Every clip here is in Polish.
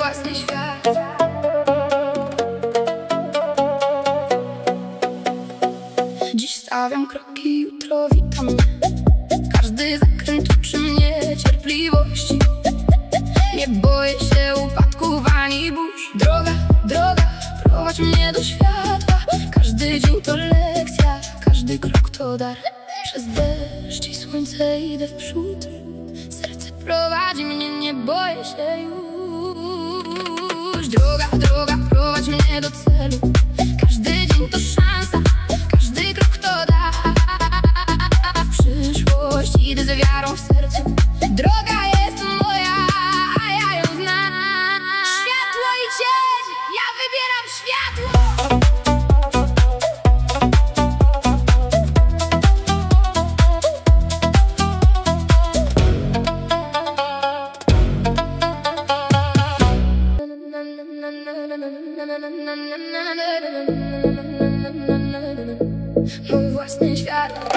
własny świat. Dziś stawiam kroki, jutro witam mnie. Każdy zakręt uczy mnie cierpliwości. Nie boję się upadków ani burz. Droga, droga, prowadź mnie do światła. Każdy dzień to lekcja, każdy krok to dar. Przez deszcz i słońce idę w przód. Serce prowadzi mnie, nie boję się już. Droga, droga, prowadź mnie do celu. Każdy dzień to szansa, każdy krok to dar. W przyszłość idę z wiarą w sercu. Droga jest moja, a ja ją znam. Światło i cień, ja wybieram światło. Mój własny świat.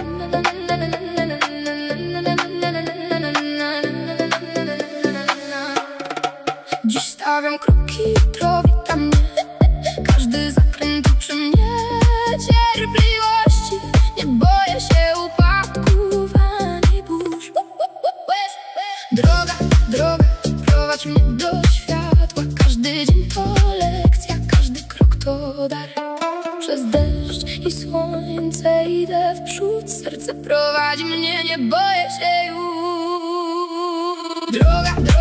Dziś stawiam kroki, jutro witam mnie. Każdy zakręt uczy mnie cierpliwości. Nie boję się upadków ani burz. Droga, droga, prowadź mnie do światła. Każdy dzień to lekcja, każdy krok to dar. Przez deszcz i słońce idę w przód. Serce prowadzi mnie, nie boję się już. Droga, droga.